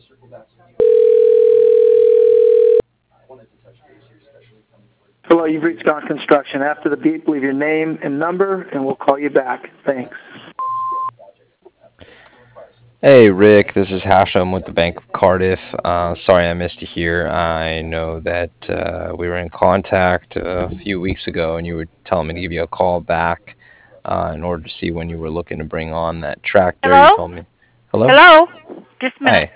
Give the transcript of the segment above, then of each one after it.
Hello, you've reached Gaunt Construction. After the beep, leave your name and number, and we'll call you back. Thanks. Hey Rick, this is Hashem with the Bank of Cardiff. Sorry I missed you here. I know that we were in contact a few weeks ago and you were telling me to give you a call back in order to see when you were looking to bring on that tractor. You Hello? told me. Hello? Hello? Just a minute. Hi.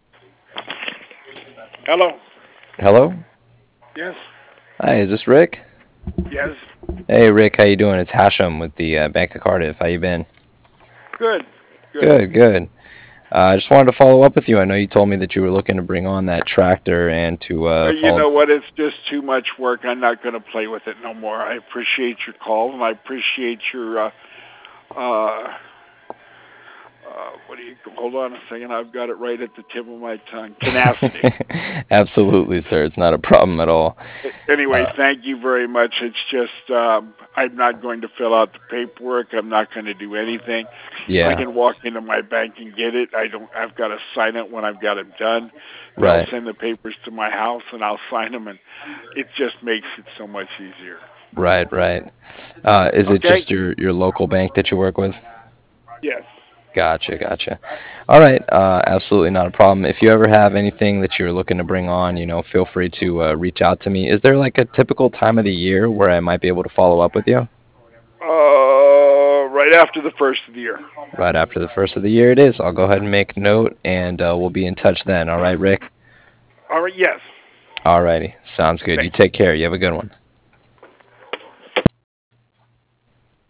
Hello. Hello? Yes. Hi, is this Rick? Yes. Hey Rick, how you doing? It's Hashem with the Bank of Cardiff. How you been? Good. Good, good. I just wanted to follow up with you. I know you told me that you were looking to bring on that tractor and to You follow. know what? It's just too much work. I'm not going to play with it no more. I appreciate your call, and I appreciate your, what do you, hold on a second. I've got it right at the tip of my tongue. Tenacity. Absolutely, sir. It's not a problem at all. Anyway, thank you very much. It's just, I'm not going to fill out the paperwork. I'm not going to do anything. Yeah. I can walk into my bank and get it. I've got to sign it when I've got it done. They'll Right. send the papers to my house and I'll sign them, and it just makes it so much easier. Right, right. Is it Okay. just your local bank that you work with? Yes. Gotcha, gotcha. All right, absolutely not a problem. If you ever have anything that you're looking to bring on, feel free to reach out to me. Is there like a typical time of the year where I might be able to follow up with you? Right after the first of the year. Right after the first of the year it is. I'll go ahead and make note, and we'll be in touch then. All right, Rick? All right, yes. All righty. Sounds good. You Thanks. take care. You have a good one.